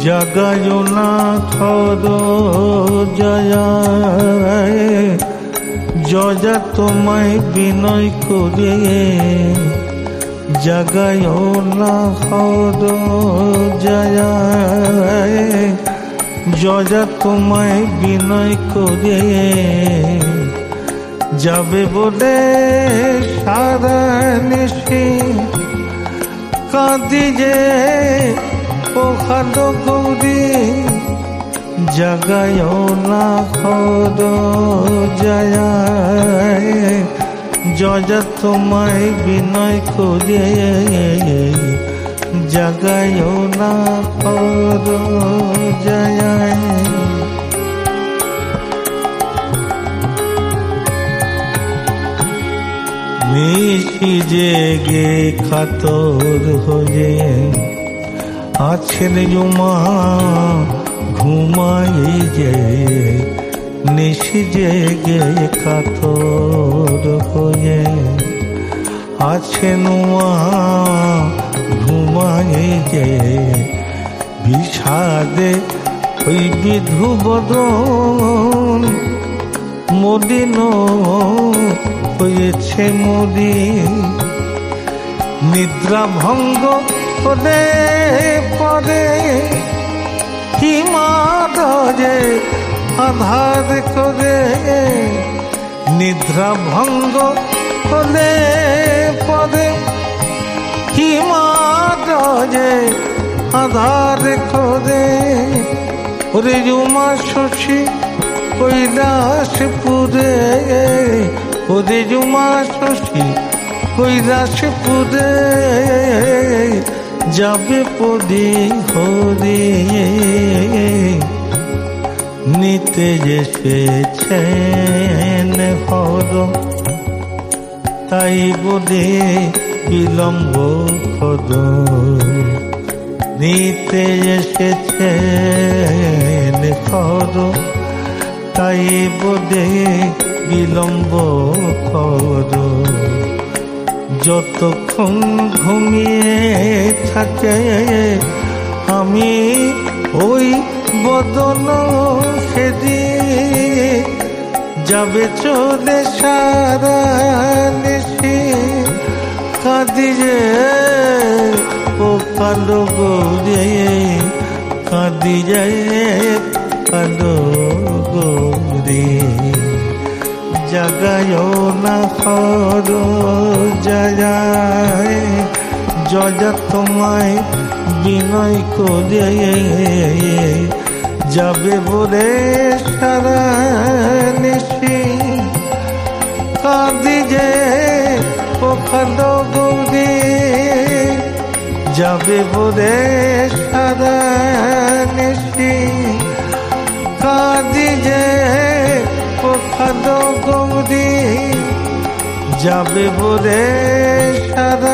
জাগায় না খর জয়ায় যজা তোমায় বিনয় করে জাগায় না খর জয়ায় যজা তোমায় বিনয় করে যাবে বলে সারা নিশি কাঁদি যে ও খালো গৌরী জাগায় না খর জয়ায় যজা তোমায় বিনয় করে জাগায় না খর জয়ায় নিশি জেগে কাতর হয়ে আছেন জুমা ঘুমাই যে নিশি জেগে কাতর হয়ে আছেন মা ঘুমাই যে বিষাদে ওই বিধু বদন মলিন হয়েছে মরি নিদ্রা ভঙ্গ হলে পরে হিমালয়ে আধার করে নিদ্রা ভঙ্গ হলে পরে হিমালয়ে আধার করে ওরে জুমা শশী কৈলাসপুরে ওরে জুমা শশী কৈলাসপুরে যাবে পদে হরে নিতে এসেছেন হর তাই বলে বিলম্ব হর নিতে এসেছেন হর তাই বলে বিলম্ব কর যতক্ষণ ঘুমিয়ে থাকে আমি ওই বদন সেদি যাবে চলে সারা নিশি কাঁদি যে ও কালো গৌরে কাঁদি যায় কালো গৌরে জাগায় না খর জয়ায় যজা তোমায় বিনয় করে যাবে বলে সারা নিশি কাঁদি যে ও খালো গৌরী যাবে বলে সারা নিশি কাঁদি যে ও খালো গৌরী যাবে বলে সারা